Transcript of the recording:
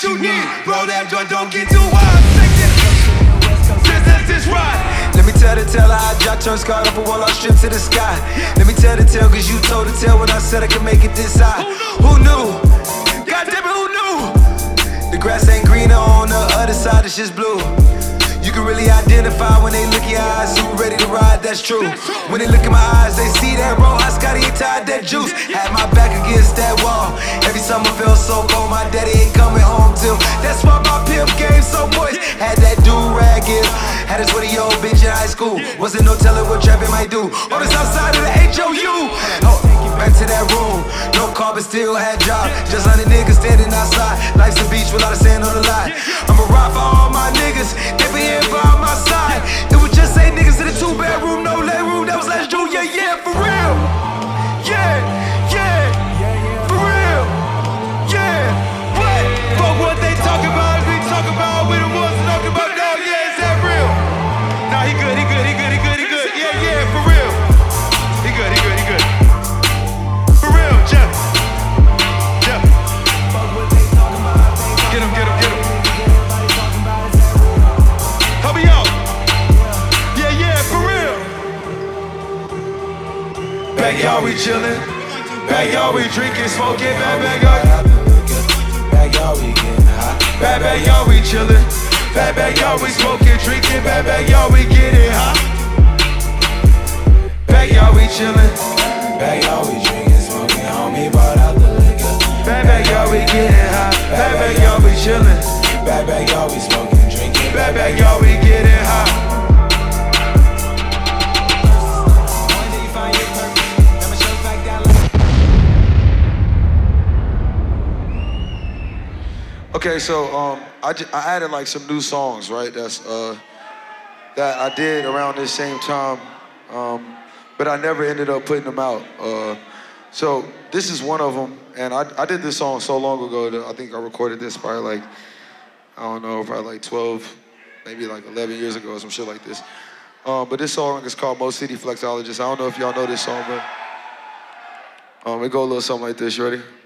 what you need. Roll that joint, don't get too wild. This ride. Let me tell the tale how I dropped your scarred off a wall, I stripped to the sky. Let me tell the tale, cause you told the tale when I said I could make it this high. Who knew? God damn it, who knew? The grass ain't greener on the other side, it's just blue. You can really identify when they look in your eyes, you ready to ride, that's true. When they look in my eyes, they see that raw, I Scotty ain't tied that juice. Had my back against that wall. Every summer felt so cold, my daddy ain't coming home till. That's why my pimp game so moist. Had that do-rag gift. Had a 20-year-old bitch in high school. Wasn't no telling what trapping might do. On the south side of the HOU. Back to that room. No car, but still had job. Just 100 niggas standing outside. Life's a beach with a lot of sand on the line. I'ma ride for all my niggas. They be here by my side. It was just 8 niggas in a 2-bedroom, no leg room. That was last June. Yeah, yeah, for real. Yeah, yeah. For real. Yeah. What? Fuck what they talk about. We talk about. We the ones talking about. No, yeah, is that real? Nah, he good. Yeah, yeah, for real. He good. For real, Jeff. Get him. Help me out. Yeah, for real. Backyard we chillin'. Backyard we drinking, smoking. Backyard we getting hot. Backyard we chillin'. Backyard we smoking, drinking. Backyard we getting hot. Backyard we chillin'. Backyard we drinking, smoking, homie brought out the liquor. Backyard we getting hot. Backyard we chillin'. Backyard we smoking, drinking. Backyard we getting hot. Okay, so I added like some new songs, right? That's that I did around this same time, but I never ended up putting them out. So this is one of them, and I did this song so long ago that I think I recorded this probably like, I don't know, probably like 12, maybe like 11 years ago or some shit like this. But this song is called Mo City Flexologist. I don't know if y'all know this song, but it go a little something like this. You ready?